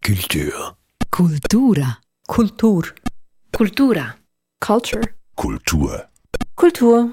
Kultur. Cultura. Kultur. Cultura. Culture. Kultur. Kultur.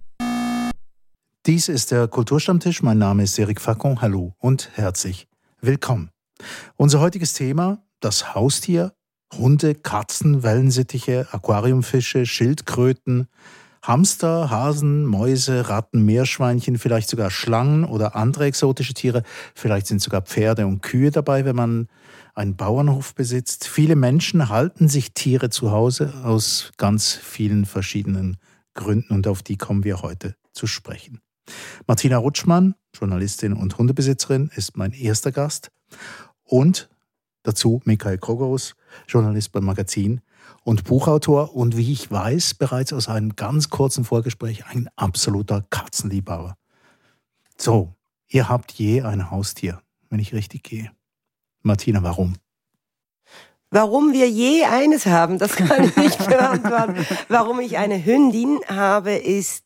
Dies ist der Kulturstammtisch. Mein Name ist Eric Facon. Hallo und herzlich willkommen. Unser heutiges Thema, das Haustier, Hunde, Katzen, Wellensittiche, Aquariumfische, Schildkröten, Hamster, Hasen, Mäuse, Ratten, Meerschweinchen, vielleicht sogar Schlangen oder andere exotische Tiere. Vielleicht sind sogar Pferde und Kühe dabei, wenn man einen Bauernhof besitzt. Viele Menschen halten sich Tiere zu Hause aus ganz vielen verschiedenen Gründen und auf die kommen wir heute zu sprechen. Martina Rutschmann, Journalistin und Hundebesitzerin, ist mein erster Gast und dazu Michael Krogerus, Journalist beim Magazin und Buchautor und wie ich weiß, bereits aus einem ganz kurzen Vorgespräch ein absoluter Katzenliebhaber. So, ihr habt je ein Haustier, wenn ich richtig gehe. Martina, warum? Warum wir je eines haben, das kann ich nicht beantworten. Warum ich eine Hündin habe, ist,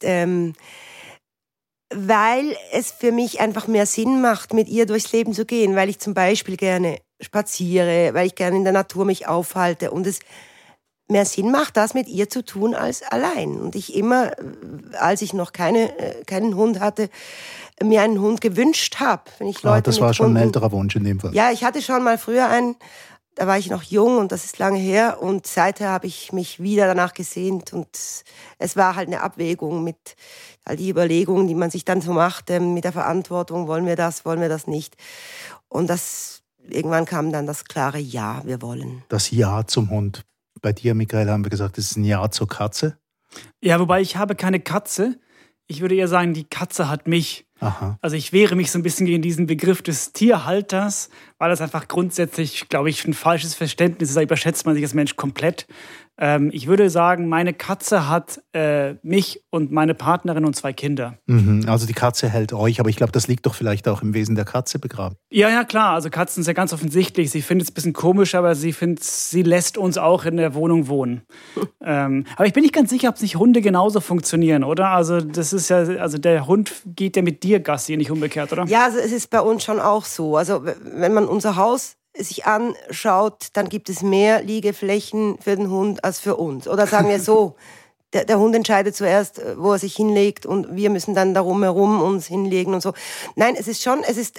weil es für mich einfach mehr Sinn macht, mit ihr durchs Leben zu gehen, weil ich zum Beispiel gerne spaziere, weil ich gerne in der Natur mich aufhalte und es mehr Sinn macht, das mit ihr zu tun als allein. Und ich immer, als ich noch keinen Hund hatte, mir einen Hund gewünscht habe. Das war schon ein älterer Wunsch in dem Fall. Ja, ich hatte schon mal früher einen, da war ich noch jung und das ist lange her und seither habe ich mich wieder danach gesehnt und es war halt eine Abwägung mit all die Überlegungen, die man sich dann so macht, mit der Verantwortung, wollen wir das nicht. Und irgendwann kam dann das klare Ja, wir wollen. Das Ja zum Hund. Bei dir, Michael, haben wir gesagt, es ist ein Ja zur Katze. Ja, wobei ich habe keine Katze. Ich würde eher sagen, die Katze hat mich. Aha. Also ich wehre mich so ein bisschen gegen diesen Begriff des Tierhalters, weil das einfach grundsätzlich, glaube ich, ein falsches Verständnis ist. Da überschätzt man sich als Mensch komplett. Ich würde sagen, meine Katze hat mich und meine Partnerin und 2 Kinder. Also die Katze hält euch, aber ich glaube, das liegt doch vielleicht auch im Wesen der Katze begraben. Ja, klar. Also Katzen ist ja ganz offensichtlich. Sie findet es ein bisschen komisch, aber sie lässt uns auch in der Wohnung wohnen. Aber ich bin nicht ganz sicher, ob nicht Hunde genauso funktionieren, oder? Also das ist ja, also der Hund geht ja mit dir Gassi, nicht umgekehrt, oder? Ja, also es ist bei uns schon auch so. Also wenn man unser Haus sich anschaut, dann gibt es mehr Liegeflächen für den Hund als für uns. Oder sagen wir so, der Hund entscheidet zuerst, wo er sich hinlegt und wir müssen dann darum herum uns hinlegen und so. Nein, es ist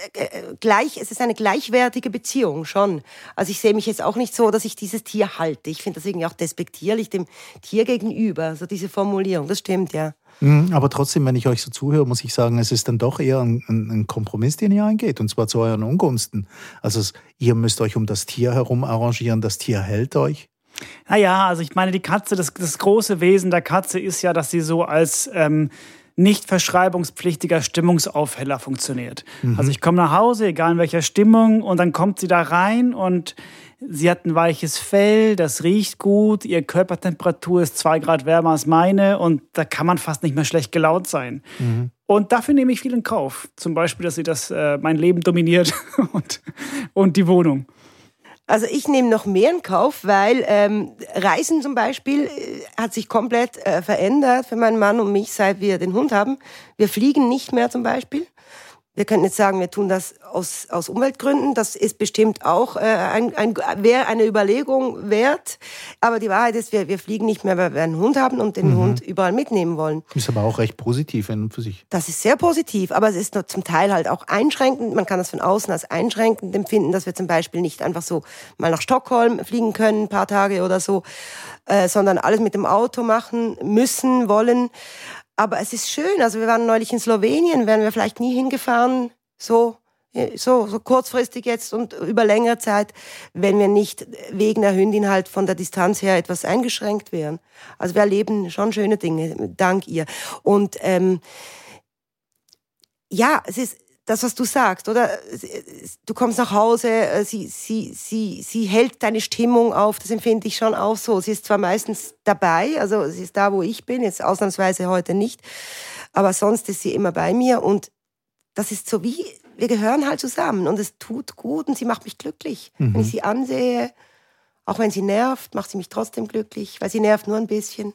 eine gleichwertige Beziehung schon. Also ich sehe mich jetzt auch nicht so, dass ich dieses Tier halte. Ich finde das irgendwie auch despektierlich dem Tier gegenüber, so diese Formulierung. Das stimmt, ja. Aber trotzdem, wenn ich euch so zuhöre, muss ich sagen, es ist dann doch eher ein Kompromiss, den ihr eingeht, und zwar zu euren Ungunsten. Also ihr müsst euch um das Tier herum arrangieren, das Tier hält euch. Naja, also ich meine, die Katze, das große Wesen der Katze ist ja, dass sie so als nicht verschreibungspflichtiger Stimmungsaufheller funktioniert. Also ich komme nach Hause, egal in welcher Stimmung, und dann kommt sie da rein und sie hat ein weiches Fell, das riecht gut, ihre Körpertemperatur ist 2 Grad wärmer als meine und da kann man fast nicht mehr schlecht gelaunt sein. Und dafür nehme ich viel in Kauf. Zum Beispiel, dass sie mein Leben dominiert und die Wohnung. Also ich nehme noch mehr in Kauf, weil Reisen zum Beispiel hat sich komplett verändert für meinen Mann und mich, seit wir den Hund haben. Wir fliegen nicht mehr zum Beispiel. Wir könnten jetzt sagen, wir tun das aus Umweltgründen. Das ist bestimmt auch wäre eine Überlegung wert. Aber die Wahrheit ist, wir fliegen nicht mehr, weil wir einen Hund haben und den Hund überall mitnehmen wollen. Ist aber auch recht positiv für sich. Das ist sehr positiv, aber es ist nur zum Teil halt auch einschränkend. Man kann das von außen als einschränkend empfinden, dass wir zum Beispiel nicht einfach so mal nach Stockholm fliegen können, ein paar Tage oder so, sondern alles mit dem Auto machen müssen, wollen. Aber es ist schön, also wir waren neulich in Slowenien, wären wir vielleicht nie hingefahren, so kurzfristig jetzt und über längere Zeit, wenn wir nicht wegen der Hündin halt von der Distanz her etwas eingeschränkt wären. Also wir erleben schon schöne Dinge, dank ihr. Und ja, es ist das, was du sagst, oder? Du kommst nach Hause, sie hält deine Stimmung auf, das empfinde ich schon auch so. Sie ist zwar meistens dabei, also sie ist da, wo ich bin, jetzt ausnahmsweise heute nicht, aber sonst ist sie immer bei mir und das ist so wie, wir gehören halt zusammen und es tut gut und sie macht mich glücklich. Wenn ich sie ansehe, auch wenn sie nervt, macht sie mich trotzdem glücklich, weil sie nervt nur ein bisschen.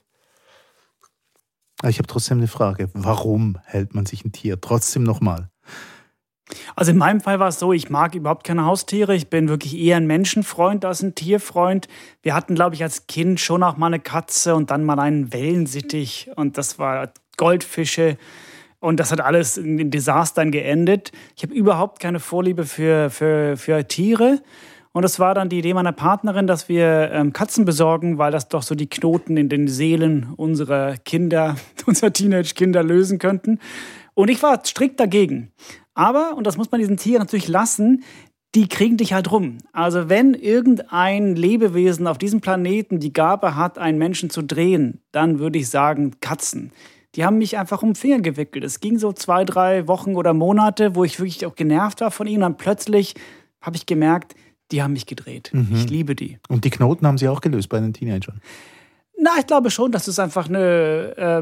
Ich habe trotzdem eine Frage. Warum hält man sich ein Tier? Trotzdem nochmal. Also in meinem Fall war es so, ich mag überhaupt keine Haustiere. Ich bin wirklich eher ein Menschenfreund als ein Tierfreund. Wir hatten, glaube ich, als Kind schon auch mal eine Katze und dann mal einen Wellensittich. Und das war Goldfische. Und das hat alles in Desastern geendet. Ich habe überhaupt keine Vorliebe für Tiere. Und das war dann die Idee meiner Partnerin, dass wir Katzen besorgen, weil das doch so die Knoten in den Seelen unserer Kinder, unserer Teenage-Kinder lösen könnten. Und ich war strikt dagegen. Aber, und das muss man diesen Tieren natürlich lassen, die kriegen dich halt rum. Also wenn irgendein Lebewesen auf diesem Planeten die Gabe hat, einen Menschen zu drehen, dann würde ich sagen Katzen. Die haben mich einfach um den Finger gewickelt. Es ging so 2, 3 Wochen oder Monate, wo ich wirklich auch genervt war von ihnen. Und plötzlich habe ich gemerkt, die haben mich gedreht. Ich liebe die. Und die Knoten haben Sie auch gelöst bei den Teenagern? Na, ich glaube schon, dass es einfach eine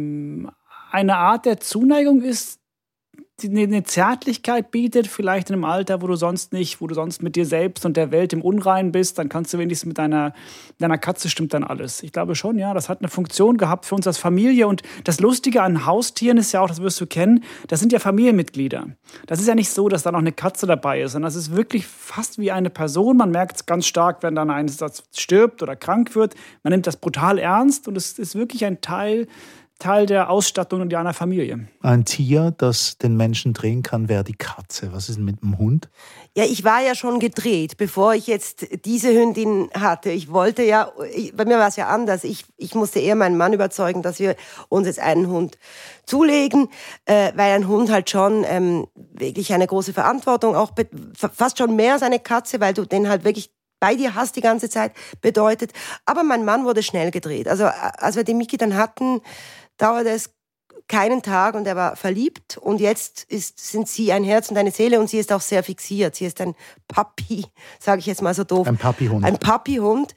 Art der Zuneigung ist, die eine Zärtlichkeit bietet, vielleicht in einem Alter, wo du sonst mit dir selbst und der Welt im Unreinen bist, dann kannst du wenigstens mit deiner Katze stimmt dann alles. Ich glaube schon, ja, das hat eine Funktion gehabt für uns als Familie. Und das Lustige an Haustieren ist ja auch, das wirst du kennen, das sind ja Familienmitglieder. Das ist ja nicht so, dass da noch eine Katze dabei ist, sondern das ist wirklich fast wie eine Person. Man merkt es ganz stark, wenn dann ein Satz stirbt oder krank wird. Man nimmt das brutal ernst und es ist wirklich ein Teil der Ausstattung in einer Familie. Ein Tier, das den Menschen drehen kann, wäre die Katze. Was ist denn mit dem Hund? Ja, ich war ja schon gedreht, bevor ich jetzt diese Hündin hatte. Bei mir war es ja anders. Ich musste eher meinen Mann überzeugen, dass wir uns jetzt einen Hund zulegen, weil ein Hund halt schon wirklich eine große Verantwortung, auch fast schon mehr als eine Katze, weil du den halt wirklich bei dir hast die ganze Zeit, bedeutet. Aber mein Mann wurde schnell gedreht. Also als wir die Miki dann hatten, dauerte es keinen Tag und er war verliebt. Und jetzt sind sie ein Herz und eine Seele und sie ist auch sehr fixiert. Sie ist ein Papi, sage ich jetzt mal so doof. Ein Papihund. Ein Papihund.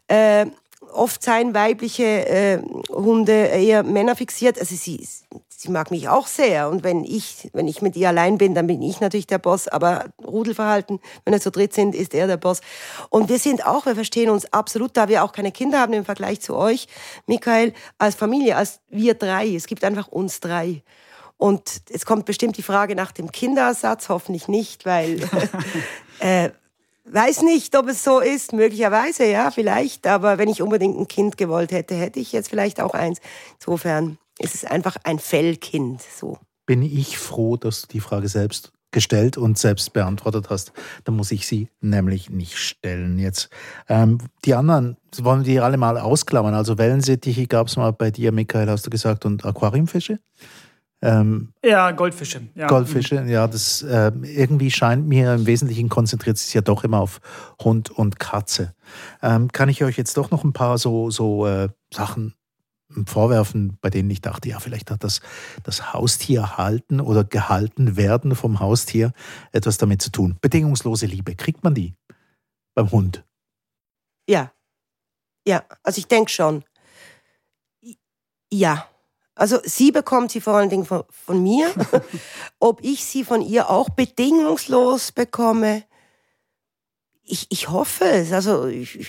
Oft seien weibliche Hunde eher Männer fixiert. Also sie mag mich auch sehr. Und wenn ich mit ihr allein bin, dann bin ich natürlich der Boss. Aber Rudelverhalten, wenn wir zu dritt sind, ist er der Boss. Und wir verstehen uns absolut, da wir auch keine Kinder haben im Vergleich zu euch, Michael, als Familie, als wir 3. Es gibt einfach uns 3. Und jetzt kommt bestimmt die Frage nach dem Kinderersatz, hoffentlich nicht, weil weiß nicht, ob es so ist, möglicherweise, ja, vielleicht. Aber wenn ich unbedingt ein Kind gewollt hätte, hätte ich jetzt vielleicht auch eins. Insofern ist es einfach ein Fellkind. So. Bin ich froh, dass du die Frage selbst gestellt und selbst beantwortet hast. Dann muss ich sie nämlich nicht stellen jetzt. Die anderen, wollen wir die alle mal ausklammern? Also Wellensittiche gab es mal bei dir, Michael, hast du gesagt, und Aquariumfische? Ja, Goldfische. Ja. Goldfische, ja, das irgendwie scheint mir im Wesentlichen konzentriert sich ja doch immer auf Hund und Katze. Kann ich euch jetzt doch noch ein paar so Sachen vorwerfen, bei denen ich dachte, ja, vielleicht hat das Haustier halten oder gehalten werden vom Haustier etwas damit zu tun. Bedingungslose Liebe, kriegt man die beim Hund? Ja, also ich denke schon. Ja. Also sie bekommt sie vor allen Dingen von mir. Ob ich sie von ihr auch bedingungslos bekomme, ich hoffe es. Also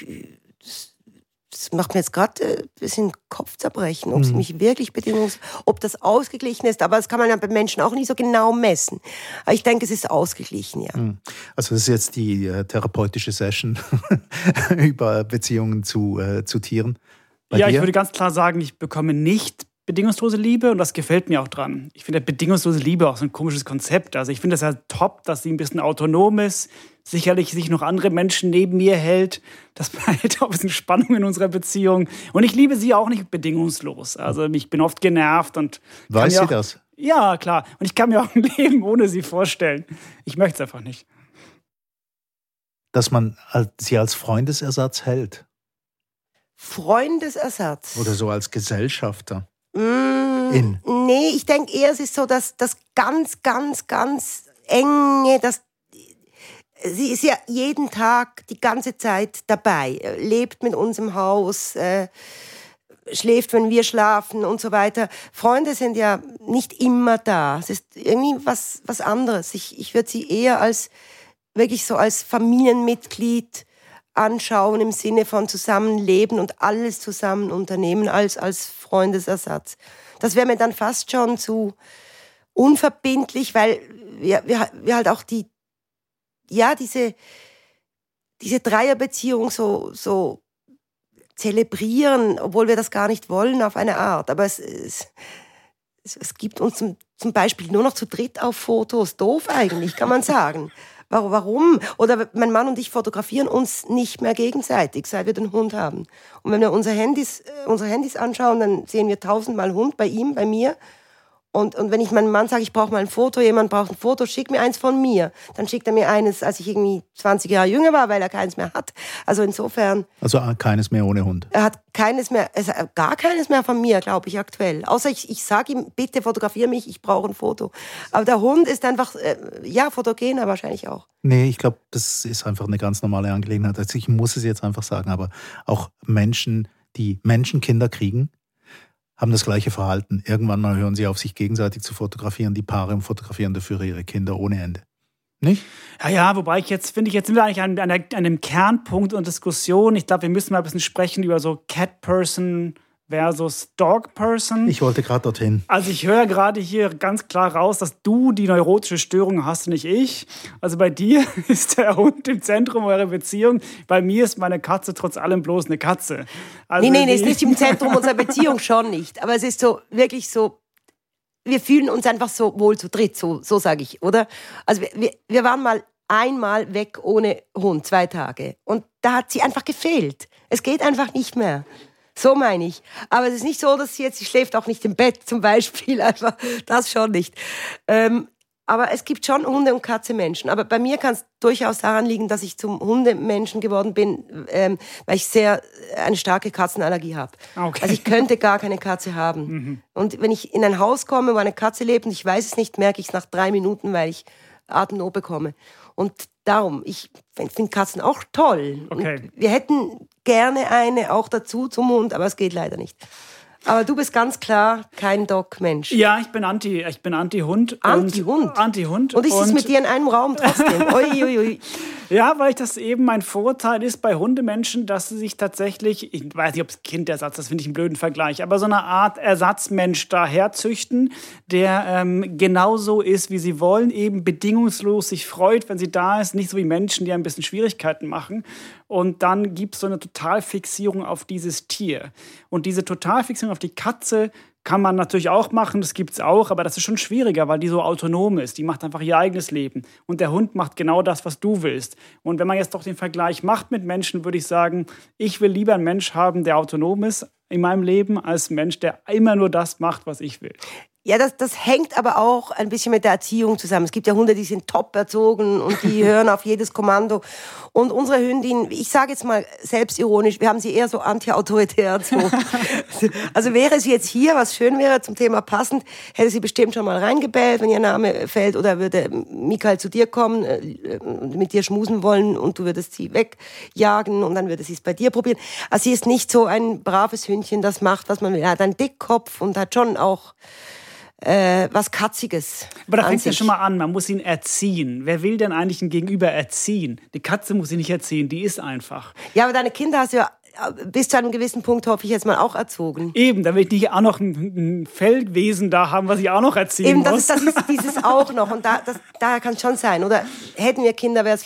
das macht mir jetzt gerade ein bisschen Kopfzerbrechen, ob sie mich wirklich ob das ausgeglichen ist. Aber das kann man ja bei Menschen auch nicht so genau messen. Aber ich denke, es ist ausgeglichen, ja. Also das ist jetzt die therapeutische Session über Beziehungen zu Tieren. Bei dir? Ich würde ganz klar sagen, ich bekomme nicht bedingungslose Liebe und das gefällt mir auch dran. Ich finde bedingungslose Liebe auch so ein komisches Konzept. Also ich finde das ja top, dass sie ein bisschen autonom ist, sicherlich sich noch andere Menschen neben mir hält. Das behält auch ein bisschen Spannung in unserer Beziehung. Und ich liebe sie auch nicht bedingungslos. Also ich bin oft genervt und weiß sie das? Ja, klar. Und ich kann mir auch ein Leben ohne sie vorstellen. Ich möchte es einfach nicht. Dass man sie als Freundesersatz hält. Freundesersatz? Oder so als Gesellschafter. Nee, ich denke eher, es ist so, dass das ganz, ganz, ganz enge, sie ist ja jeden Tag, die ganze Zeit dabei, lebt mit uns im Haus, schläft, wenn wir schlafen und so weiter. Freunde sind ja nicht immer da. Es ist irgendwie was anderes. Ich würde sie eher wirklich so als Familienmitglied anschauen im Sinne von Zusammenleben und alles zusammen unternehmen als Freundesersatz. Das wäre mir dann fast schon zu unverbindlich, weil wir halt auch diese Dreierbeziehung so zelebrieren, obwohl wir das gar nicht wollen auf eine Art. Aber es gibt uns zum Beispiel nur noch zu dritt auf Fotos. Doof eigentlich, kann man sagen. Warum? Oder mein Mann und ich fotografieren uns nicht mehr gegenseitig, seit wir den Hund haben. Und wenn wir unsere Handys anschauen, dann sehen wir 1000-mal Hund bei ihm, bei mir. Und wenn ich meinem Mann sage, ich brauche mal ein Foto, jemand braucht ein Foto, schick mir eins von mir. Dann schickt er mir eines, als ich irgendwie 20 Jahre jünger war, weil er keins mehr hat. Also insofern... Also keines mehr ohne Hund? Er hat gar keines mehr von mir, glaube ich, aktuell. Außer ich sage ihm, bitte fotografiere mich, ich brauche ein Foto. Aber der Hund ist einfach, fotogener wahrscheinlich auch. Nee, ich glaube, das ist einfach eine ganz normale Angelegenheit. Also ich muss es jetzt einfach sagen, aber auch Menschen, die Menschenkinder kriegen, haben das gleiche Verhalten. Irgendwann mal hören sie auf, sich gegenseitig zu fotografieren, die Paare, und fotografieren dafür ihre Kinder ohne Ende. Nicht? Ja, wobei jetzt sind wir eigentlich an einem Kernpunkt und Diskussion. Ich glaube, wir müssen mal ein bisschen sprechen über so Cat-Person versus Dog-Person. Ich wollte gerade dorthin. Also ich höre gerade hier ganz klar raus, dass du die neurotische Störung hast und nicht ich. Also bei dir ist der Hund im Zentrum eurer Beziehung. Bei mir ist meine Katze trotz allem bloß eine Katze. Also nee, ist nicht im Zentrum unserer Beziehung, schon nicht. Aber es ist so, wirklich so, wir fühlen uns einfach so wohl zu dritt, so sage ich, oder? Also wir waren mal einmal weg ohne Hund, 2 Tage. Und da hat sie einfach gefehlt. Es geht einfach nicht mehr. So meine ich. Aber es ist nicht so, dass sie schläft auch nicht im Bett zum Beispiel. Einfach, das schon nicht. Aber es gibt schon Hunde- und Katzenmenschen. Aber bei mir kann es durchaus daran liegen, dass ich zum Hundemenschen geworden bin, weil ich eine starke Katzenallergie habe. Okay. Also ich könnte gar keine Katze haben. Mhm. Und wenn ich in ein Haus komme, wo eine Katze lebt und ich weiß es nicht, merke ich es nach 3 Minuten, weil ich Atemnot bekomme. Und darum, ich finde Katzen auch toll. Okay. Und wir hätten gerne eine auch dazu zum Hund, aber es geht leider nicht. Aber du bist ganz klar kein Dog-Mensch. Ja, ich bin Anti-Hund. Anti-Hund? Anti-Hund. Und ist es mit dir in einem Raum trotzdem? Ui. Ja, weil das eben mein Vorteil ist bei Hundemenschen, dass sie sich tatsächlich, ich weiß nicht, ob es Kindersatz, das finde ich einen blöden Vergleich, aber so eine Art Ersatzmensch daherzüchten, der genauso ist, wie sie wollen, eben bedingungslos sich freut, wenn sie da ist, nicht so wie Menschen, die ein bisschen Schwierigkeiten machen. Und dann gibt es so eine Totalfixierung auf dieses Tier. Und diese Totalfixierung auf die Katze kann man natürlich auch machen, das gibt's auch, aber das ist schon schwieriger, weil die so autonom ist. Die macht einfach ihr eigenes Leben. Und der Hund macht genau das, was du willst. Und wenn man jetzt doch den Vergleich macht mit Menschen, würde ich sagen, ich will lieber einen Mensch haben, der autonom ist in meinem Leben, als einen Mensch, der immer nur das macht, was ich will. Ja, das hängt aber auch ein bisschen mit der Erziehung zusammen. Es gibt ja Hunde, die sind top erzogen und die hören auf jedes Kommando. Und unsere Hündin, ich sage jetzt mal selbstironisch, wir haben sie eher so anti-autoritär erzogen. Also wäre sie jetzt hier, was schön wäre zum Thema passend, hätte sie bestimmt schon mal reingebellt, wenn ihr Name fällt, oder würde Michael zu dir kommen, mit dir schmusen wollen und du würdest sie wegjagen und dann würde sie es bei dir probieren. Also sie ist nicht so ein braves Hündchen, das macht, was man will. Er hat einen Dickkopf und hat schon auch was Katziges. Aber da fängt es ja schon mal an, man muss ihn erziehen. Wer will denn eigentlich ein Gegenüber erziehen? Die Katze muss ihn nicht erziehen, die ist einfach. Ja, aber deine Kinder hast du ja bis zu einem gewissen Punkt, hoffe ich, jetzt mal auch erzogen. Eben, da will ich nicht auch noch ein Feldwesen da haben, was ich auch noch erziehen muss. Das ist dieses auch noch. Und da kann es schon sein. Oder hätten wir Kinder, hätten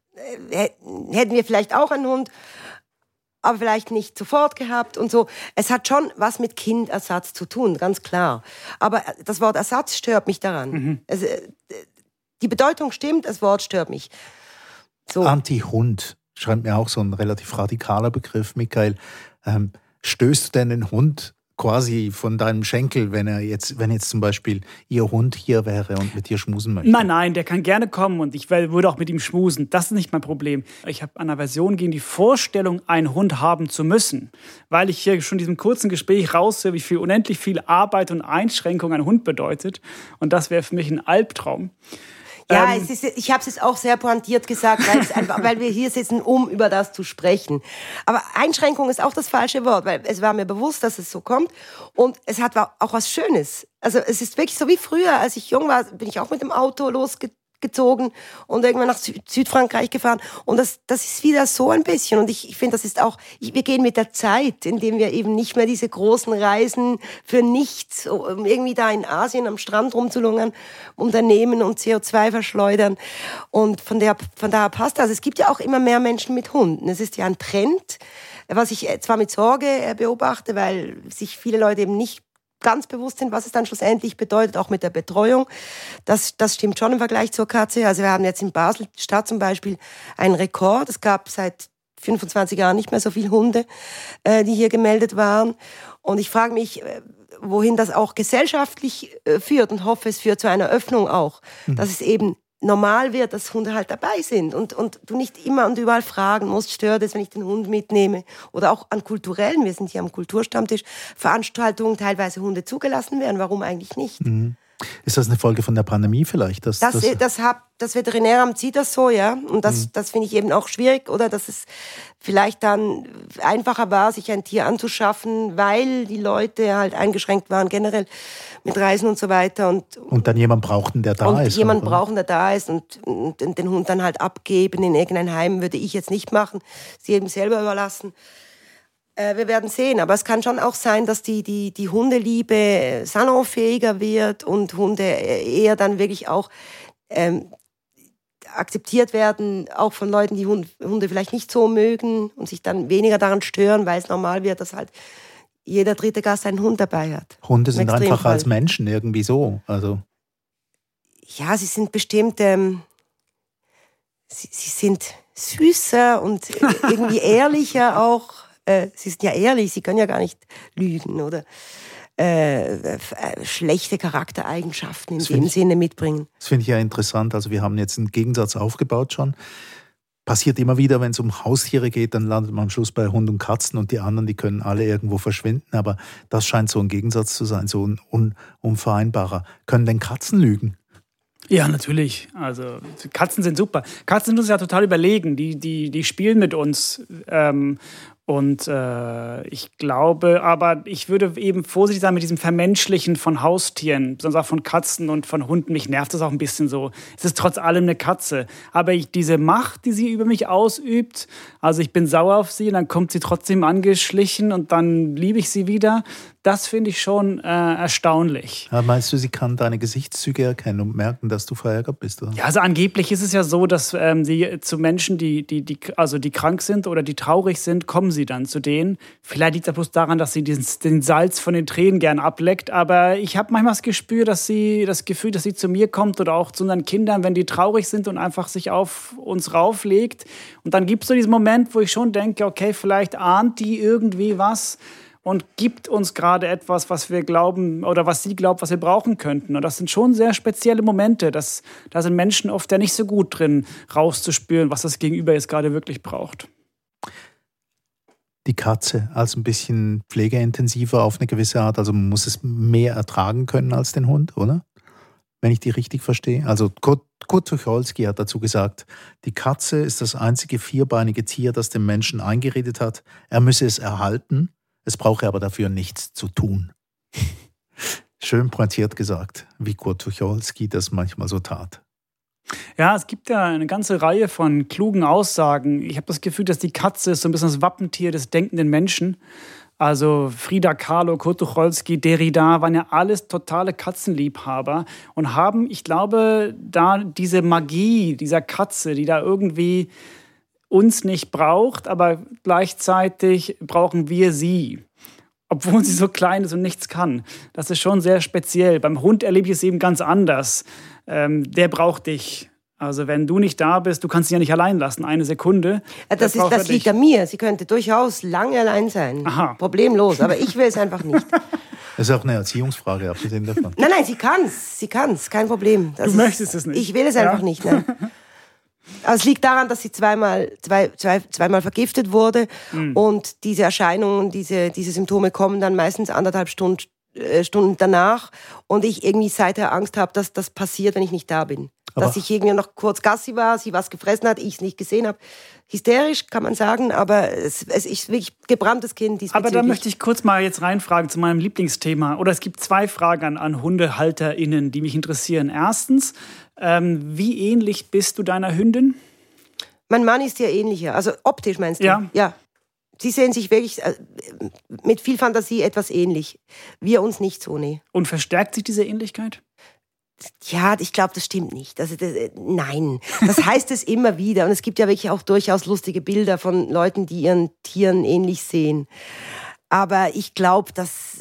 wir vielleicht auch einen Hund, aber vielleicht nicht sofort gehabt und so. Es hat schon was mit Kindersatz zu tun, ganz klar. Aber das Wort Ersatz stört mich daran. Mhm. Die Bedeutung stimmt, das Wort stört mich. So. Anti-Hund scheint mir auch so ein relativ radikaler Begriff, Michael. Stößt du denn den Hund quasi von deinem Schenkel, wenn jetzt zum Beispiel ihr Hund hier wäre und mit dir schmusen möchte? Nein, der kann gerne kommen und ich würde auch mit ihm schmusen. Das ist nicht mein Problem. Ich habe eine Aversion gegen die Vorstellung, einen Hund haben zu müssen, weil ich hier schon in diesem kurzen Gespräch raushöre, wie unendlich viel Arbeit und Einschränkung ein Hund bedeutet. Und das wäre für mich ein Albtraum. Ja, ich habe es jetzt auch sehr pointiert gesagt, weil wir hier sitzen, um über das zu sprechen. Aber Einschränkung ist auch das falsche Wort, weil es war mir bewusst, dass es so kommt. Und es hat auch was Schönes. Also es ist wirklich so wie früher, als ich jung war, bin ich auch mit dem Auto gezogen und irgendwann nach Südfrankreich gefahren. Und das ist wieder so ein bisschen. Und ich finde, das ist auch, wir gehen mit der Zeit, indem wir eben nicht mehr diese großen Reisen für nichts, um irgendwie da in Asien am Strand rumzulungern, unternehmen und CO2 verschleudern. Und von daher passt das. Es gibt ja auch immer mehr Menschen mit Hunden. Es ist ja ein Trend, was ich zwar mit Sorge beobachte, weil sich viele Leute eben nicht ganz bewusst sind, was es dann schlussendlich bedeutet, auch mit der Betreuung. Das stimmt schon im Vergleich zur Katze. Also wir haben jetzt in Basel-Stadt zum Beispiel einen Rekord. Es gab seit 25 Jahren nicht mehr so viele Hunde, die hier gemeldet waren. Und ich frage mich, wohin das auch gesellschaftlich führt und hoffe, es führt zu einer Öffnung auch. Dass es eben normal wird, dass Hunde halt dabei sind und du nicht immer und überall fragen musst, stört es, wenn ich den Hund mitnehme? Oder auch an kulturellen, wir sind hier am Kulturstammtisch, Veranstaltungen teilweise Hunde zugelassen werden. Warum eigentlich nicht? Mhm. Ist das eine Folge von der Pandemie vielleicht? Das Veterinäramt sieht das so, ja. Und das finde ich eben auch schwierig. Oder dass es vielleicht dann einfacher war, sich ein Tier anzuschaffen, weil die Leute halt eingeschränkt waren, generell mit Reisen und so weiter. Und dann jemand brauchten, der da ist. Jemand brauchen, der da ist und den Hund dann halt abgeben in irgendein Heim, würde ich jetzt nicht machen. Sie eben selber überlassen. Wir werden sehen, aber es kann schon auch sein, dass die Hundeliebe salonfähiger wird und Hunde eher dann wirklich auch akzeptiert werden, auch von Leuten, die Hunde vielleicht nicht so mögen und sich dann weniger daran stören, weil es normal wird, dass halt jeder dritte Gast einen Hund dabei hat. Hunde sind einfach als Menschen irgendwie so. Also. Ja, sie sind bestimmt, sie sind süßer und irgendwie ehrlicher auch. Sie sind ja ehrlich, sie können ja gar nicht lügen oder schlechte Charaktereigenschaften in dem Sinne mitbringen. Das finde ich ja interessant. Also wir haben jetzt einen Gegensatz aufgebaut schon. Passiert immer wieder, wenn es um Haustiere geht, dann landet man am Schluss bei Hund und Katzen und die anderen, die können alle irgendwo verschwinden. Aber das scheint so ein Gegensatz zu sein, so ein unvereinbarer. Können denn Katzen lügen? Ja, natürlich. Also Katzen sind super. Katzen sind uns ja total überlegen. Die spielen mit uns. Und ich glaube, aber ich würde eben vorsichtig sein mit diesem Vermenschlichen von Haustieren, besonders auch von Katzen und von Hunden. Mich nervt das auch ein bisschen so. Es ist trotz allem eine Katze. Aber diese Macht, die sie über mich ausübt, also ich bin sauer auf sie und dann kommt sie trotzdem angeschlichen und dann liebe ich sie wieder. Das finde ich schon erstaunlich. Ja, meinst du, sie kann deine Gesichtszüge erkennen und merken, dass du verärgert bist? Oder? Ja, also angeblich ist es ja so, dass sie zu Menschen, die krank sind oder die traurig sind, kommen sie dann zu denen. Vielleicht liegt es bloß daran, dass sie den Salz von den Tränen gern ableckt. Aber ich habe manchmal das Gefühl, dass sie zu mir kommt oder auch zu unseren Kindern, wenn die traurig sind und einfach sich auf uns rauflegt. Und dann gibt es so diesen Moment, wo ich schon denke, okay, vielleicht ahnt die irgendwie was und gibt uns gerade etwas, was wir glauben oder was sie glaubt, was wir brauchen könnten. Und das sind schon sehr spezielle Momente. Da sind Menschen oft ja nicht so gut drin, rauszuspüren, was das Gegenüber jetzt gerade wirklich braucht. Die Katze als ein bisschen pflegeintensiver auf eine gewisse Art, also man muss es mehr ertragen können als den Hund, oder? Wenn ich die richtig verstehe. Also Kurt Tucholsky hat dazu gesagt, die Katze ist das einzige vierbeinige Tier, das dem Menschen eingeredet hat, er müsse es erhalten, es brauche aber dafür nichts zu tun. Schön pointiert gesagt, wie Kurt Tucholsky das manchmal so tat. Ja, es gibt ja eine ganze Reihe von klugen Aussagen. Ich habe das Gefühl, dass die Katze ist so ein bisschen das Wappentier des denkenden Menschen. Also Frida Kahlo, Kurt Tucholsky, Derrida waren ja alles totale Katzenliebhaber und haben, ich glaube, da diese Magie dieser Katze, die da irgendwie uns nicht braucht, aber gleichzeitig brauchen wir sie. Obwohl sie so klein ist und nichts kann. Das ist schon sehr speziell. Beim Hund erlebe ich es eben ganz anders. Der braucht dich. Also wenn du nicht da bist, du kannst ihn ja nicht allein lassen, eine Sekunde. Das liegt an mir. Sie könnte durchaus lange allein sein. Aha. Problemlos, aber ich will es einfach nicht. Das ist auch eine Erziehungsfrage, abgesehen davon. Nein, sie kann's, kein Problem. Möchtest es nicht. Ich will es einfach nicht, nein. Aber es liegt daran, dass sie zweimal vergiftet wurde und diese Erscheinungen, diese Symptome kommen dann meistens 1,5 Stunden danach und ich irgendwie seither Angst habe, dass das passiert, wenn ich nicht da bin. Dass ich irgendwie noch kurz Gassi war, sie was gefressen hat, ich es nicht gesehen habe. Hysterisch, kann man sagen, aber es ist wirklich gebranntes Kind diesbezüglich. Aber da möchte ich kurz mal jetzt reinfragen zu meinem Lieblingsthema. Oder es gibt 2 Fragen an HundehalterInnen, die mich interessieren. Erstens, Wie ähnlich bist du deiner Hündin? Mein Mann ist dir ähnlicher, also optisch meinst du? Ja. Ja. Sie sehen sich wirklich mit viel Fantasie etwas ähnlich. Wir uns nicht so, nee. Und verstärkt sich diese Ähnlichkeit? Ja, ich glaube, das stimmt nicht. Nein, das heißt es immer wieder. Und es gibt ja wirklich auch durchaus lustige Bilder von Leuten, die ihren Tieren ähnlich sehen. Aber ich glaube, dass...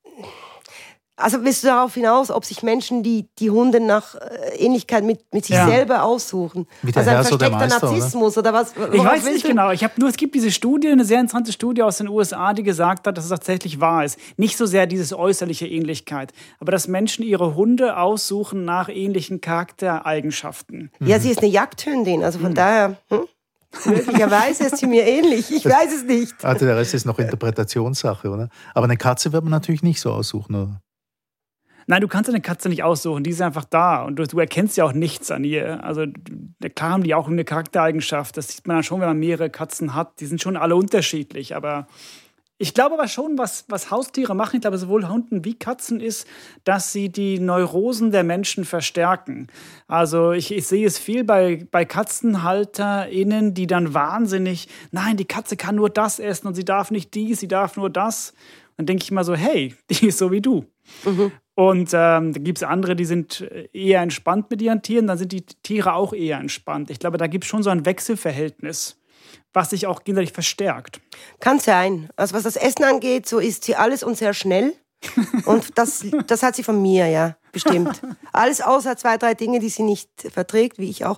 Also willst du darauf hinaus, ob sich Menschen die Hunde nach Ähnlichkeit mit sich selber aussuchen? Wie der also ein Herr so der versteckter Meister, Narzissmus oder was? Ich weiß nicht genau. Es gibt diese Studie, eine sehr interessante Studie aus den USA, die gesagt hat, dass es tatsächlich wahr ist. Nicht so sehr diese äußerliche Ähnlichkeit, aber dass Menschen ihre Hunde aussuchen nach ähnlichen Charaktereigenschaften. Ja, sie ist eine Jagdhündin, also von daher... Möglicherweise ist sie mir ähnlich, ich weiß es nicht. Also der Rest ist noch Interpretationssache, oder? Aber eine Katze wird man natürlich nicht so aussuchen, oder? Nein, du kannst eine Katze nicht aussuchen, die ist einfach da und du erkennst ja auch nichts an ihr. Also klar haben die auch eine Charaktereigenschaft, das sieht man dann schon, wenn man mehrere Katzen hat. Die sind schon alle unterschiedlich, aber ich glaube aber schon, was Haustiere machen, ich glaube sowohl Hunden wie Katzen ist, dass sie die Neurosen der Menschen verstärken. Also ich sehe es viel bei KatzenhalterInnen, die dann wahnsinnig, nein, die Katze kann nur das essen und sie darf nicht dies, sie darf nur das. Dann denke ich mal so, hey, die ist so wie du. Mhm. Und da gibt es andere, die sind eher entspannt mit ihren Tieren, dann sind die Tiere auch eher entspannt. Ich glaube, da gibt es schon so ein Wechselverhältnis, was sich auch gegenseitig verstärkt. Kann sein. Also was das Essen angeht, so isst sie alles und sehr schnell. Und das hat sie von mir, ja, bestimmt. Alles außer 2, 3 Dinge, die sie nicht verträgt, wie ich auch.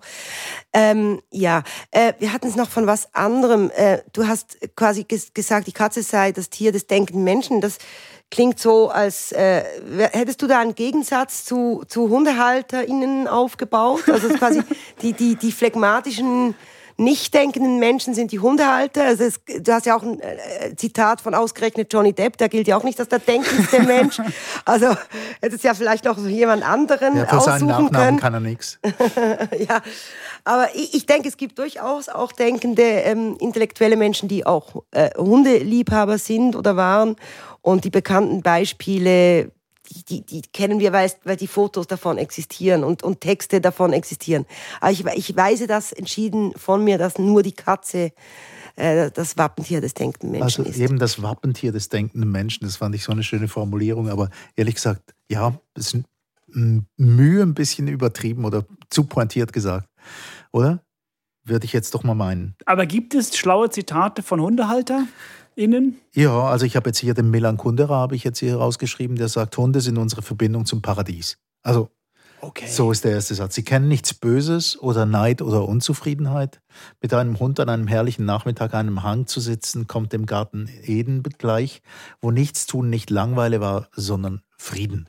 Wir hatten es noch von was anderem. Du hast quasi gesagt, die Katze sei das Tier des denkenden Menschen. Das klingt so, als hättest du da einen Gegensatz zu HundehalterInnen aufgebaut? Also quasi die phlegmatischen, nicht denkenden Menschen sind die Hundehalter. Also du hast ja auch ein Zitat von ausgerechnet Johnny Depp, der gilt ja auch nicht als der denkendste Mensch. Also hättest ja vielleicht noch so jemand anderen aussuchen können. Für seinen Nachnamen kann er nichts. Ja, aber ich denke, es gibt durchaus auch denkende, intellektuelle Menschen, die auch Hundeliebhaber sind oder waren. Und die bekannten Beispiele, die kennen wir, weil die Fotos davon existieren und Texte davon existieren. Aber ich weise das entschieden von mir, dass nur die Katze das Wappentier des denkenden Menschen ist. Also eben das Wappentier des denkenden Menschen, das fand ich so eine schöne Formulierung. Aber ehrlich gesagt, ja, das ist Mühe ein bisschen übertrieben oder zu pointiert gesagt, oder? Würde ich jetzt doch mal meinen. Aber gibt es schlaue Zitate von HundehalterInnen? Ja, also ich habe jetzt hier den Milan Kundera, habe ich jetzt hier rausgeschrieben, der sagt, Hunde sind unsere Verbindung zum Paradies. Also okay. So ist der erste Satz. Sie kennen nichts Böses oder Neid oder Unzufriedenheit. Mit einem Hund an einem herrlichen Nachmittag an einem Hang zu sitzen, kommt dem Garten Eden gleich, wo Nichtstun nicht Langeweile war, sondern Frieden.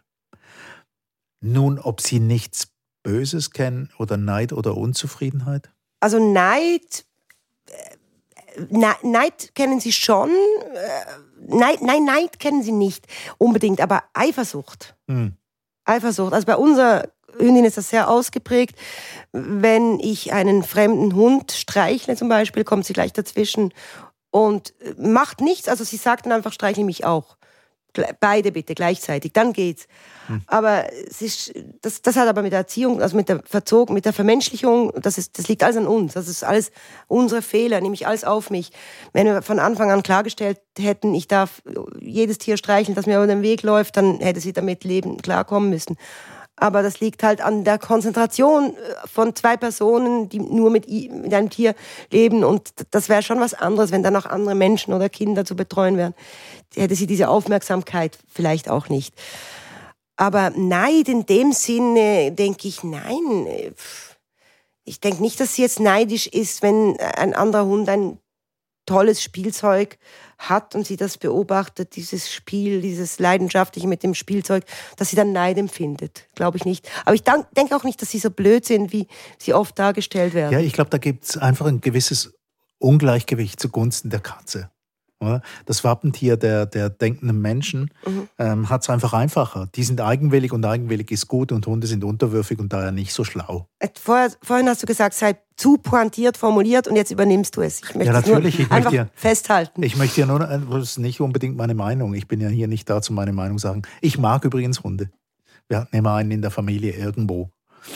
Nun, ob Sie nichts Böses kennen oder Neid oder Unzufriedenheit? Also Neid kennen Sie schon. Neid kennen Sie nicht unbedingt, aber Eifersucht. Eifersucht. Also bei unserer Hündin ist das sehr ausgeprägt. Wenn ich einen fremden Hund streichle zum Beispiel, kommt sie gleich dazwischen und macht nichts. Also sie sagt dann einfach, streichle mich auch. Beide bitte gleichzeitig, dann geht's. Aber das hat aber mit der Erziehung, also mit der Vermenschlichung, das liegt alles an uns. Das ist alles unsere Fehler, nehme ich alles auf mich. Wenn wir von Anfang an klargestellt hätten, ich darf jedes Tier streicheln, das mir über den Weg läuft, dann hätte sie damit klarkommen müssen. Aber das liegt halt an der Konzentration von 2 Personen, die nur mit einem Tier leben. Und das wäre schon was anderes, wenn dann noch andere Menschen oder Kinder zu betreuen wären. Hätte sie diese Aufmerksamkeit vielleicht auch nicht. Aber Neid in dem Sinne, denke ich, nein. Ich denke nicht, dass sie jetzt neidisch ist, wenn ein anderer Hund ein tolles Spielzeug hat und sie das beobachtet, dieses Spiel, dieses Leidenschaftliche mit dem Spielzeug, dass sie dann Neid empfindet. Glaube ich nicht. Aber ich denke auch nicht, dass sie so blöd sind, wie sie oft dargestellt werden. Ja, ich glaube, da gibt es einfach ein gewisses Ungleichgewicht zugunsten der Katze. Das Wappentier der denkenden Menschen hat es einfach einfacher. Die sind eigenwillig und eigenwillig ist gut und Hunde sind unterwürfig und daher nicht so schlau. Vorhin hast du gesagt, sei zu pointiert formuliert und jetzt übernimmst du es. Ich möchte einfach festhalten. Ich möchte ja nur, das ist nicht unbedingt meine Meinung. Ich bin ja hier nicht da, zu meiner Meinung sagen. Ich mag übrigens Hunde. Wir hatten immer einen in der Familie irgendwo.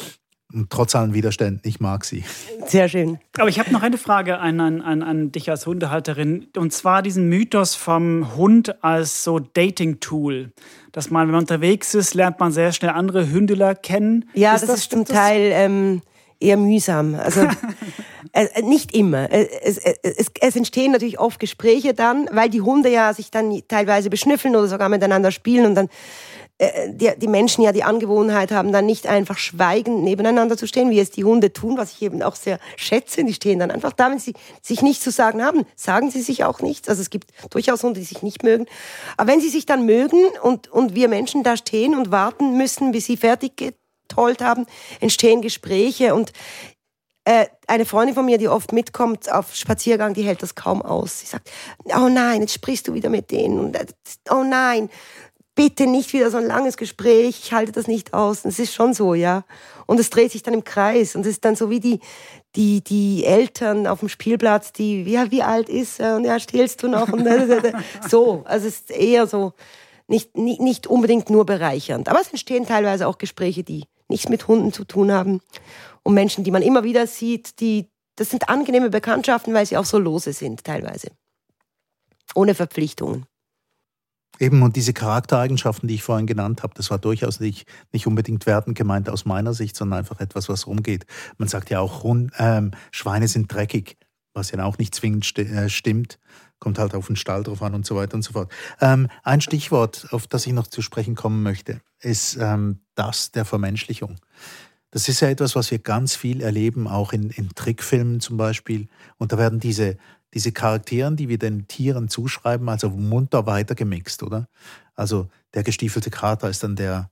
Und trotz allen Widerständen, ich mag sie. Sehr schön. Aber ich habe noch eine Frage an dich als Hundehalterin. Und zwar diesen Mythos vom Hund als so Dating-Tool. Dass man, wenn man unterwegs ist, lernt man sehr schnell andere Hündler kennen. Ja, das ist zum Teil eher mühsam. Also nicht immer. Es entstehen natürlich oft Gespräche dann, weil die Hunde ja sich dann teilweise beschnüffeln oder sogar miteinander spielen und dann die Menschen ja die Angewohnheit haben, dann nicht einfach schweigend nebeneinander zu stehen, wie es die Hunde tun, was ich eben auch sehr schätze. Die stehen dann einfach da, wenn sie sich nichts zu sagen haben, sagen sie sich auch nichts. Also es gibt durchaus Hunde, die sich nicht mögen. Aber wenn sie sich dann mögen und wir Menschen da stehen und warten müssen, bis sie fertig getollt haben, entstehen Gespräche. Und eine Freundin von mir, die oft mitkommt auf Spaziergang, die hält das kaum aus. Sie sagt, oh nein, jetzt sprichst du wieder mit denen. Und oh nein, bitte nicht wieder so ein langes Gespräch, ich halte das nicht aus. Und es ist schon so, ja. Und es dreht sich dann im Kreis. Und es ist dann so wie die Eltern auf dem Spielplatz, die, wie alt ist er? Und ja, stillst du noch? Und so, also es ist eher so, nicht unbedingt nur bereichernd. Aber es entstehen teilweise auch Gespräche, die nichts mit Hunden zu tun haben. Und Menschen, die man immer wieder sieht, das sind angenehme Bekanntschaften, weil sie auch so lose sind teilweise. Ohne Verpflichtungen. Eben, und diese Charaktereigenschaften, die ich vorhin genannt habe, das war durchaus nicht unbedingt wertend gemeint aus meiner Sicht, sondern einfach etwas, was rumgeht. Man sagt ja auch, Schweine sind dreckig, was ja auch nicht zwingend stimmt. Kommt halt auf den Stall drauf an und so weiter und so fort. Ein Stichwort, auf das ich noch zu sprechen kommen möchte, ist das der Vermenschlichung. Das ist ja etwas, was wir ganz viel erleben, auch in Trickfilmen zum Beispiel. Und da werden diese Charakteren, die wir den Tieren zuschreiben, also munter weitergemixt, oder? Also der gestiefelte Kater ist dann der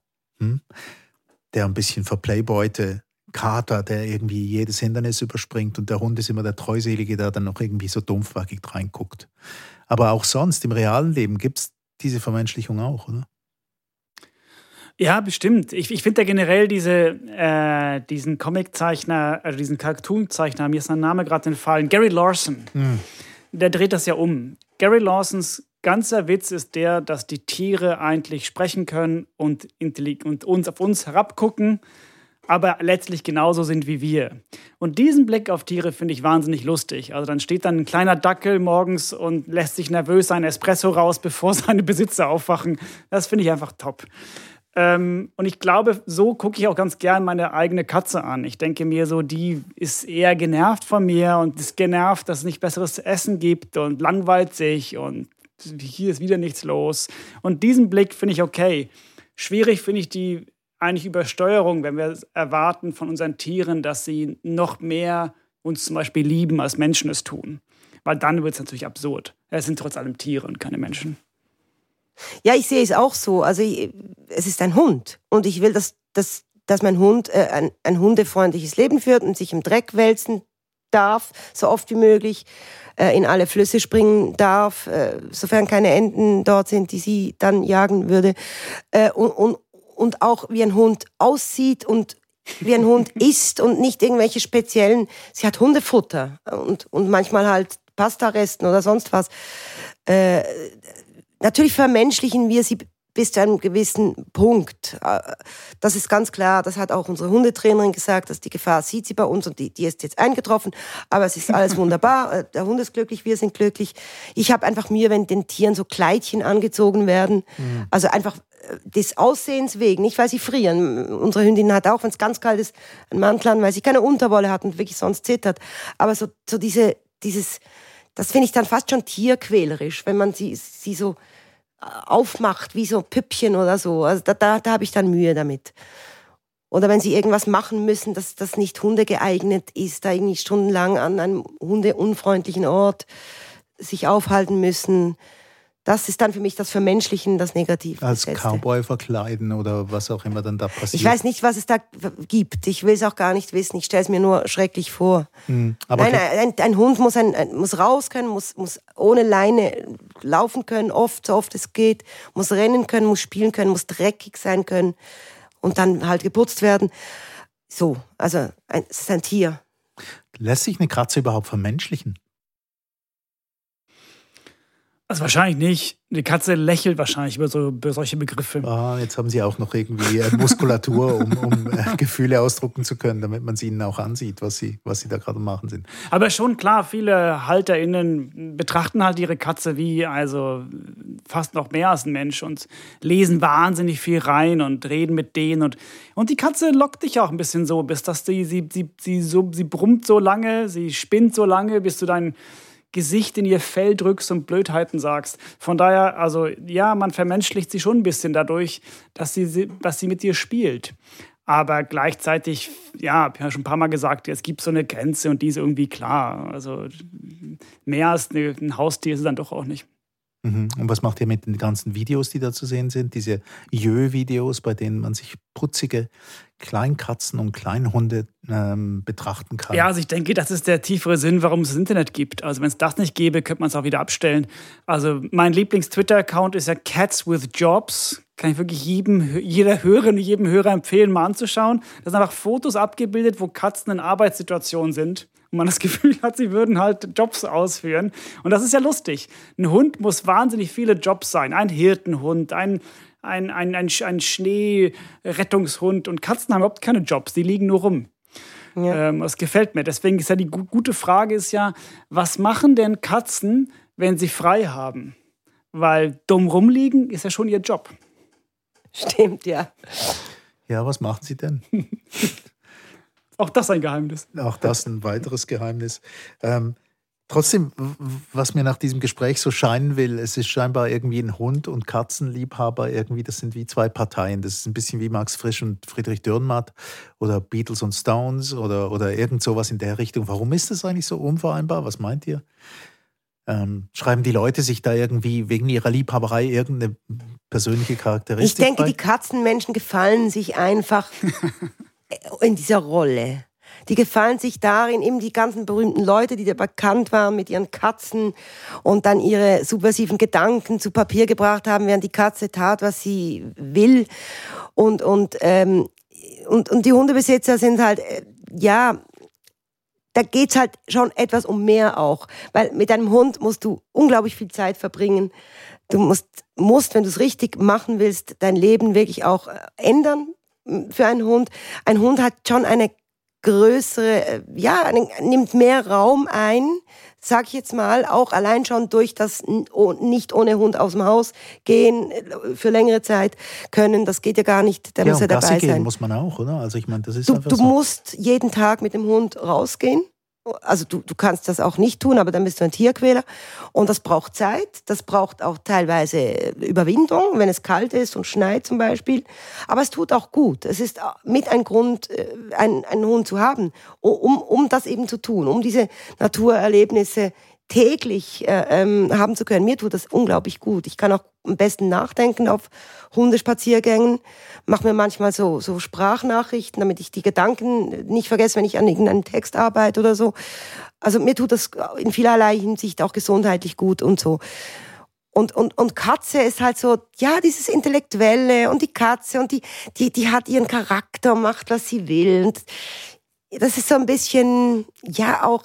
ein bisschen verplayboyte Kater, der irgendwie jedes Hindernis überspringt, und der Hund ist immer der Treuselige, der dann noch irgendwie so dumpfbackig reinguckt. Aber auch sonst, im realen Leben gibt es diese Vermenschlichung auch, oder? Ja, bestimmt. Ich finde ja generell diesen Comiczeichner, also diesen Cartoonzeichner, mir ist sein Name gerade entfallen, Gary Lawson. Der dreht das ja um. Gary Lawsons ganzer Witz ist der, dass die Tiere eigentlich sprechen können und auf uns herabgucken, aber letztlich genauso sind wie wir. Und diesen Blick auf Tiere finde ich wahnsinnig lustig. Also dann steht dann ein kleiner Dackel morgens und lässt sich nervös seinen Espresso raus, bevor seine Besitzer aufwachen. Das finde ich einfach top. Und ich glaube, so gucke ich auch ganz gern meine eigene Katze an. Ich denke mir so, die ist eher genervt von mir und ist genervt, dass es nicht besseres Essen gibt und langweilt sich und hier ist wieder nichts los. Und diesen Blick finde ich okay. Schwierig finde ich die eigentlich Übersteuerung, wenn wir erwarten von unseren Tieren, dass sie noch mehr uns zum Beispiel lieben, als Menschen es tun. Weil dann wird es natürlich absurd. Es sind trotz allem Tiere und keine Menschen. Ja, ich sehe es auch so. Also es ist ein Hund und ich will, dass mein Hund ein hundefreundliches Leben führt und sich im Dreck wälzen darf, so oft wie möglich, in alle Flüsse springen darf, sofern keine Enten dort sind, die sie dann jagen würde, und auch wie ein Hund aussieht und wie ein Hund isst und nicht irgendwelche speziellen, sie hat Hundefutter und manchmal halt Pastaresten oder sonst was. Natürlich vermenschlichen wir sie bis zu einem gewissen Punkt. Das ist ganz klar, das hat auch unsere Hundetrainerin gesagt, dass die Gefahr sieht sie bei uns und die ist jetzt eingetroffen, aber es ist alles wunderbar, der Hund ist glücklich, wir sind glücklich. Ich habe einfach Mühe, wenn den Tieren so Kleidchen angezogen werden, also einfach des Aussehens wegen, nicht weil sie frieren. Unsere Hündin hat auch, wenn es ganz kalt ist, einen Mantel an, weil sie keine Unterwolle hat und wirklich sonst zittert. Aber so dieses, das finde ich dann fast schon tierquälerisch, wenn man sie so aufmacht, wie so Püppchen oder so. Also da habe ich dann Mühe damit. Oder wenn sie irgendwas machen müssen, dass das nicht hundegeeignet ist, da irgendwie stundenlang an einem hundeunfreundlichen Ort sich aufhalten müssen. Das ist dann für mich das Vermenschlichen, das Negative. Als Cowboy verkleiden oder was auch immer dann da passiert. Ich weiß nicht, was es da gibt. Ich will es auch gar nicht wissen. Ich stelle es mir nur schrecklich vor. Aber nein, ein Hund muss raus können, muss ohne Leine laufen können, so oft es geht, muss rennen können, muss spielen können, muss dreckig sein können und dann halt geputzt werden. So, also es ist ein Tier. Lässt sich eine Katze überhaupt vermenschlichen? Also wahrscheinlich nicht. Die Katze lächelt wahrscheinlich über solche Begriffe. Jetzt haben Sie auch noch irgendwie Muskulatur, um Gefühle ausdrucken zu können, damit man sie ihnen auch ansieht, was sie da gerade machen sind. Aber schon klar, viele HalterInnen betrachten halt ihre Katze wie also fast noch mehr als ein Mensch und lesen wahnsinnig viel rein und reden mit denen. Und die Katze lockt dich auch ein bisschen so, bis dass sie brummt so lange, sie spinnt so lange, bis du dein Gesicht in ihr Fell drückst und Blödheiten sagst. Von daher, also ja, man vermenschlicht sie schon ein bisschen dadurch, dass sie mit dir spielt. Aber gleichzeitig, ja, habe ich ja schon ein paar Mal gesagt, es gibt so eine Grenze und die ist irgendwie klar. Also mehr als ein Haustier ist es dann doch auch nicht. Und was macht ihr mit den ganzen Videos, die da zu sehen sind? Diese Jö-Videos, bei denen man sich putzige Kleinkatzen und Kleinhunde betrachten kann. Ja, also ich denke, das ist der tiefere Sinn, warum es das Internet gibt. Also wenn es das nicht gäbe, könnte man es auch wieder abstellen. Also mein Lieblings-Twitter-Account ist ja Cats with Jobs. Kann ich wirklich jeder Hörerin, jedem Hörer empfehlen, mal anzuschauen. Das sind einfach Fotos abgebildet, wo Katzen in Arbeitssituationen sind. Und man das Gefühl hat, sie würden halt Jobs ausführen. Und das ist ja lustig. Ein Hund muss wahnsinnig viele Jobs sein. Ein Hirtenhund, ein Schneerettungshund. Und Katzen haben überhaupt keine Jobs, die liegen nur rum. Ja. Das gefällt mir. Deswegen ist ja die gute Frage ist ja, was machen denn Katzen, wenn sie frei haben? Weil dumm rumliegen ist ja schon ihr Job. Stimmt, ja. Ja, was machen sie denn? Auch das ein Geheimnis. Auch das ein weiteres Geheimnis. Trotzdem, was mir nach diesem Gespräch so scheinen will, es ist scheinbar irgendwie ein Hund- und Katzenliebhaber, irgendwie, das sind wie zwei Parteien. Das ist ein bisschen wie Max Frisch und Friedrich Dürrenmatt oder Beatles und Stones oder irgend sowas in der Richtung. Warum ist das eigentlich so unvereinbar? Was meint ihr? Schreiben die Leute sich da irgendwie wegen ihrer Liebhaberei irgendeine persönliche Charakteristik? Ich denke, bei? Die Katzenmenschen gefallen sich einfach in dieser Rolle. Die gefallen sich darin, eben die ganzen berühmten Leute, die da bekannt waren mit ihren Katzen und dann ihre subversiven Gedanken zu Papier gebracht haben, während die Katze tat, was sie will. Und die Hundebesitzer sind halt, ja, da geht's halt schon etwas um mehr auch. Weil mit einem Hund musst du unglaublich viel Zeit verbringen. Du musst, wenn du es richtig machen willst, dein Leben wirklich auch ändern für einen Hund. Ein Hund hat schon eine größere, nimmt mehr Raum ein, sag ich jetzt mal, auch allein schon durch das nicht ohne Hund aus dem Haus gehen für längere Zeit können, das geht ja gar nicht, der muss ja dabei sein. Gehen muss man auch, oder? Also ich meine, das ist einfach du so. musst jeden Tag mit dem Hund rausgehen. Also du kannst das auch nicht tun, aber dann bist du ein Tierquäler. Und das braucht Zeit, das braucht auch teilweise Überwindung, wenn es kalt ist und schneit zum Beispiel. Aber es tut auch gut. Es ist mit ein Grund, einen Hund zu haben, um das eben zu tun, um diese Naturerlebnisse täglich haben zu können. Mir tut das unglaublich gut. Ich kann auch am besten nachdenken auf Hundespaziergängen, mache mir manchmal so Sprachnachrichten, damit ich die Gedanken nicht vergesse, wenn ich an irgendeinem Text arbeite oder so. Also mir tut das in vielerlei Hinsicht auch gesundheitlich gut und so. Und Katze ist halt so, ja, dieses Intellektuelle und die Katze und die hat ihren Charakter, macht, was sie will. Und das ist so ein bisschen, ja, auch,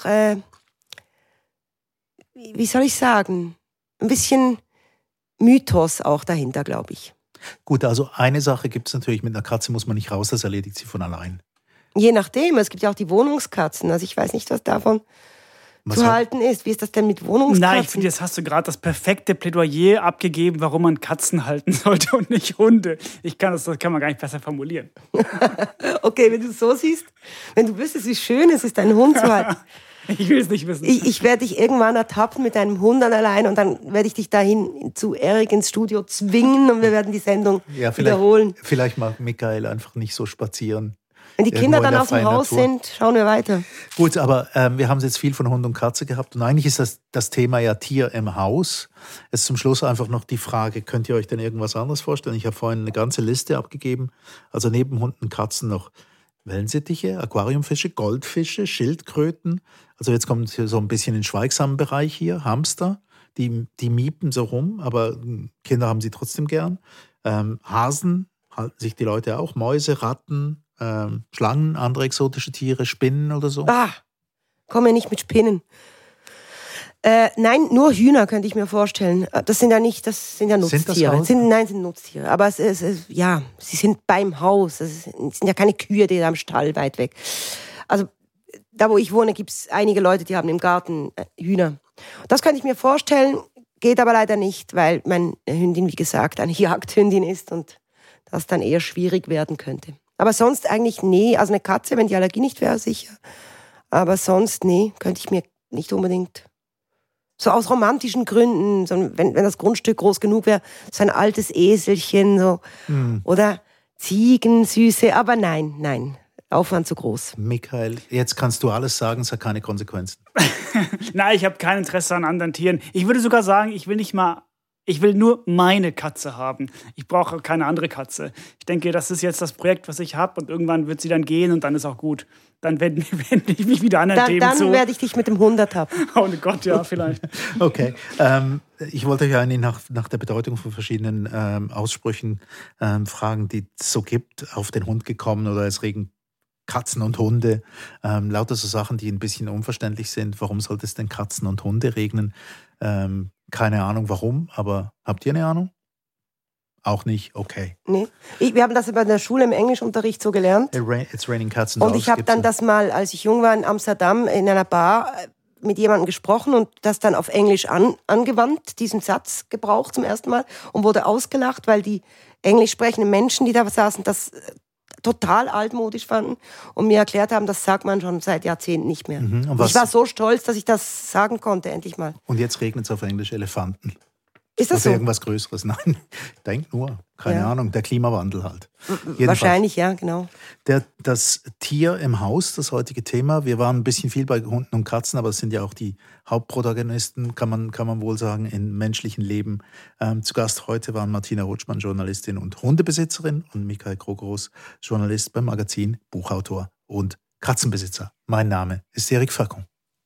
wie soll ich sagen, ein bisschen Mythos auch dahinter, glaube ich. Gut, also eine Sache gibt es natürlich, mit einer Katze muss man nicht raus, das erledigt sie von allein. Je nachdem, es gibt ja auch die Wohnungskatzen, also ich weiß nicht, was davon zu halten ist. Wie ist das denn mit Wohnungskatzen? Nein, ich finde, jetzt hast du gerade das perfekte Plädoyer abgegeben, warum man Katzen halten sollte und nicht Hunde. Das kann man gar nicht besser formulieren. Okay, wenn du es so siehst, wenn du wüsstest, wie schön es ist, einen Hund zu halten. Ich will es nicht wissen. Ich werde dich irgendwann ertappen mit deinem Hund dann allein und dann werde ich dich dahin zu Erik ins Studio zwingen und wir werden die Sendung wiederholen. Vielleicht mag Michael einfach nicht so spazieren. Wenn die Kinder dann aus dem Haus sind, schauen wir weiter. Gut, aber wir haben jetzt viel von Hund und Katze gehabt und eigentlich ist das Thema ja Tier im Haus. Es ist zum Schluss einfach noch die Frage, könnt ihr euch denn irgendwas anderes vorstellen? Ich habe vorhin eine ganze Liste abgegeben, also neben Hunden und Katzen noch Wellensittiche, Aquariumfische, Goldfische, Schildkröten. Also jetzt kommt so ein bisschen in den schweigsamen Bereich hier. Hamster, die miepen so rum, aber Kinder haben sie trotzdem gern. Hasen halten sich die Leute auch. Mäuse, Ratten, Schlangen, andere exotische Tiere, Spinnen oder so. Komm ja nicht mit Spinnen. Nein, nur Hühner könnte ich mir vorstellen. Das sind ja Nutztiere. Sind Nutztiere. Aber sie sind beim Haus. Es sind ja keine Kühe, die da am Stall weit weg. Also da, wo ich wohne, gibt es einige Leute, die haben im Garten Hühner. Das könnte ich mir vorstellen, geht aber leider nicht, weil meine Hündin, wie gesagt, eine Jagdhündin ist und das dann eher schwierig werden könnte. Aber sonst eigentlich nee. Also eine Katze, wenn die Allergie nicht wäre, sicher. Aber sonst nee, könnte ich mir nicht unbedingt... So aus romantischen Gründen, so wenn das Grundstück groß genug wäre, so ein altes Eselchen so oder Ziegen, Süße, aber nein, Aufwand zu groß. Michael, jetzt kannst du alles sagen, es hat keine Konsequenzen. Nein, ich habe kein Interesse an anderen Tieren. Ich würde sogar sagen, ich will nur meine Katze haben. Ich brauche keine andere Katze. Ich denke, das ist jetzt das Projekt, was ich habe und irgendwann wird sie dann gehen und dann ist auch gut. Dann wende ich mich wieder anderen Themen zu. Dann werde ich dich mit dem 100 haben. Oh Gott, ja, vielleicht. Okay. Ich wollte euch eigentlich nach der Bedeutung von verschiedenen Aussprüchen fragen, die es so gibt, auf den Hund gekommen oder es regnen Katzen und Hunde. Lauter so Sachen, die ein bisschen unverständlich sind. Warum sollte es denn Katzen und Hunde regnen? Keine Ahnung warum, aber habt ihr eine Ahnung? Auch nicht? Okay. Nee. Wir haben das in der Schule im Englischunterricht so gelernt. It's raining cats and dogs. Und ich habe dann das mal, als ich jung war in Amsterdam, in einer Bar mit jemandem gesprochen und das dann auf Englisch angewandt, diesen Satz gebraucht zum ersten Mal und wurde ausgelacht, weil die englisch sprechenden Menschen, die da saßen, das total altmodisch fanden und mir erklärt haben, das sagt man schon seit Jahrzehnten nicht mehr. Ich war so stolz, dass ich das sagen konnte, endlich mal. Und jetzt regnet es auf Englisch Elefanten. Ist das oder so? Irgendwas Größeres? Nein, denk nur. Keine Ahnung, der Klimawandel halt. Wahrscheinlich, ja, genau. Das Tier im Haus, das heutige Thema. Wir waren ein bisschen viel bei Hunden und Katzen, aber es sind ja auch die Hauptprotagonisten, kann man wohl sagen, im menschlichen Leben. Zu Gast heute waren Martina Rutschmann, Journalistin und Hundebesitzerin, und Michael Krogerus, Journalist beim Magazin, Buchautor und Katzenbesitzer. Mein Name ist Eric Facon.